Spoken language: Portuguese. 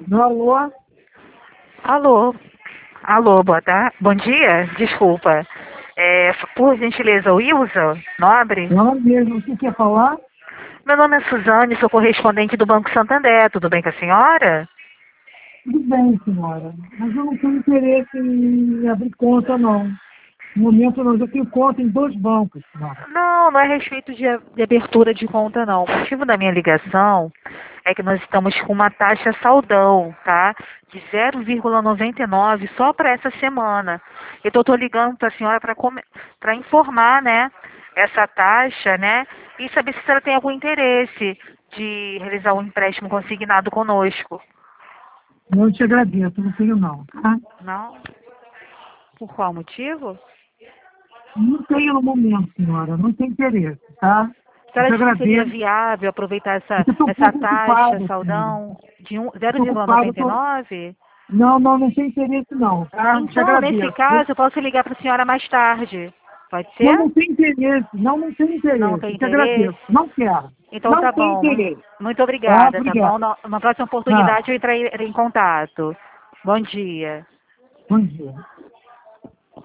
Alô? Alô? Alô, boa tarde. Bom dia, desculpa. Por gentileza, Wilson Nobre? Ela mesmo, o que quer falar? Meu nome é Suzane, sou correspondente do Banco Santander. Tudo bem com a senhora? Tudo bem, senhora, mas eu não tenho interesse em abrir conta, não. No momento, não, eu tenho conta em 2 bancos, senhora. Não, não é a respeito de abertura de conta, não. O motivo da minha ligação é que nós estamos com uma taxa saldão, tá? De 0,99 só para essa semana. Então, eu estou ligando para a senhora para informar, né, essa taxa, né, e saber se a senhora tem algum interesse de realizar um empréstimo consignado conosco. Eu te agradeço, não tenho não, tá? Não? Por qual motivo? Não tenho no momento, senhora, não tenho interesse, tá? A Eu senhora te acha que seria agradeço. viável aproveitar Eu estou um essa pouco taxa, ocupado, senhora. saldão, de Estou ocupado, tô... 0,99? Não tenho interesse não, tá? Te Então, nesse agradeço. caso, eu posso ligar para a senhora mais tarde. Pode Não, ser? não tem interesse, não tem Não interesse. tem Te interesse? agradeço. Não quero. Então Não tá tem bom. interesse. Muito Tá? obrigada, tá bom? Obrigado. Numa próxima Ah, oportunidade eu entrarei em contato. Bom dia. bom dia.